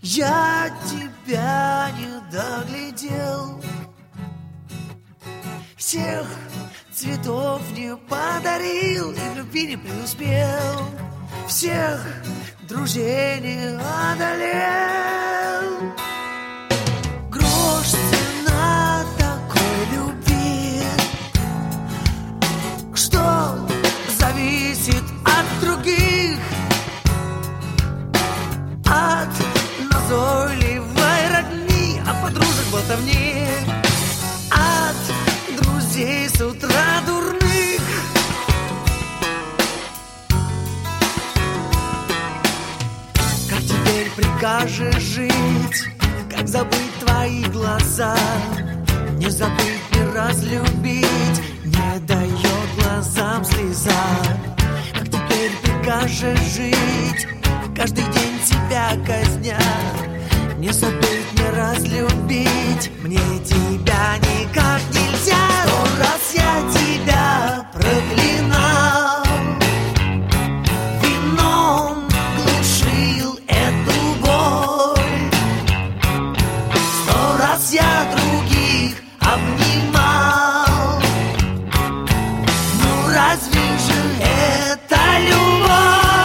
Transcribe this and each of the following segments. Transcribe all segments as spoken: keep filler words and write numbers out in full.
Я тебя не доглядел, всех цветов не подарил и в любви не преуспел, всех друзей не одолел. Грош цена такой любви, что зависит от других, от назойливой родни, от подружек болтовни, от друзей с утра дурных. Как теперь прикажешь жить, как забыть твои глаза, не забыть, не разлюбить, не дает глазам слеза. Как теперь прикажешь жить, каждый день тебя казня, не забыть, не разлюбить, мне тебя никак нельзя. Сто раз я тебя проклинал, вином глушил эту боль. Сто раз я других обнимал, ну разве же это любовь?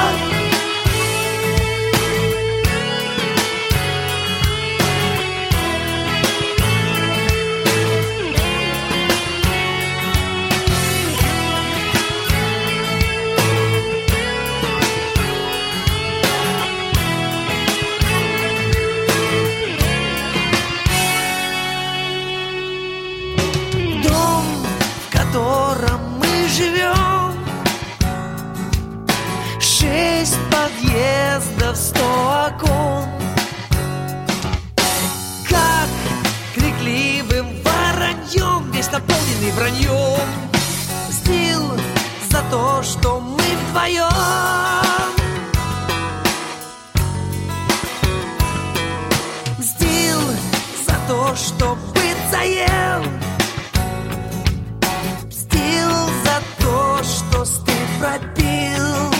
Шесть подъездов, сто окон. Как крикливым вороньем, весь наполненный враньем. Стил за то, что мы вдвоем. Стил за то, что быт заел. Стил за то, что стыд пропил.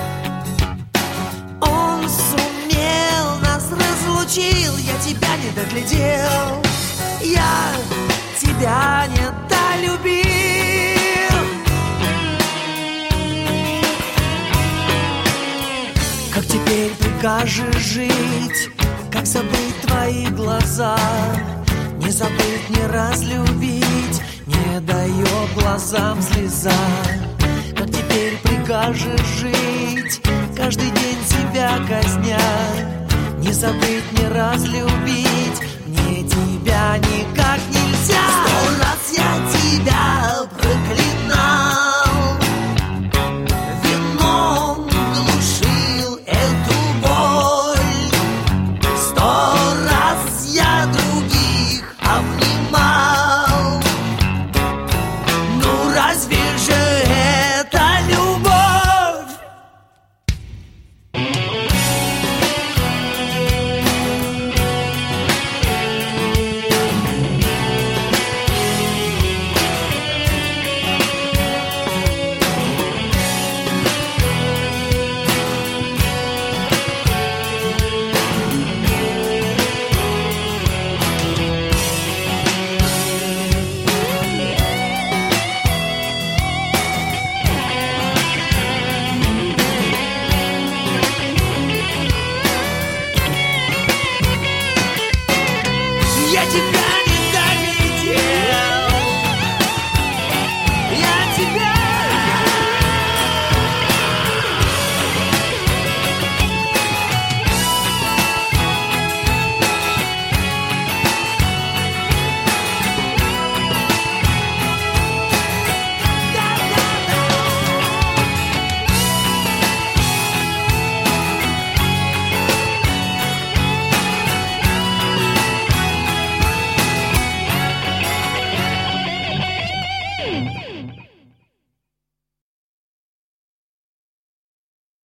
Он сумел нас разлучил, я тебя не доглядел, я тебя не долюбил. Как теперь прикажешь жить, как забыть твои глаза, не забыть, не разлюбить, не дает глазам слеза. Как теперь прикажешь жить, каждый день себя казня, не забыть, не разлюбить, мне тебя никак не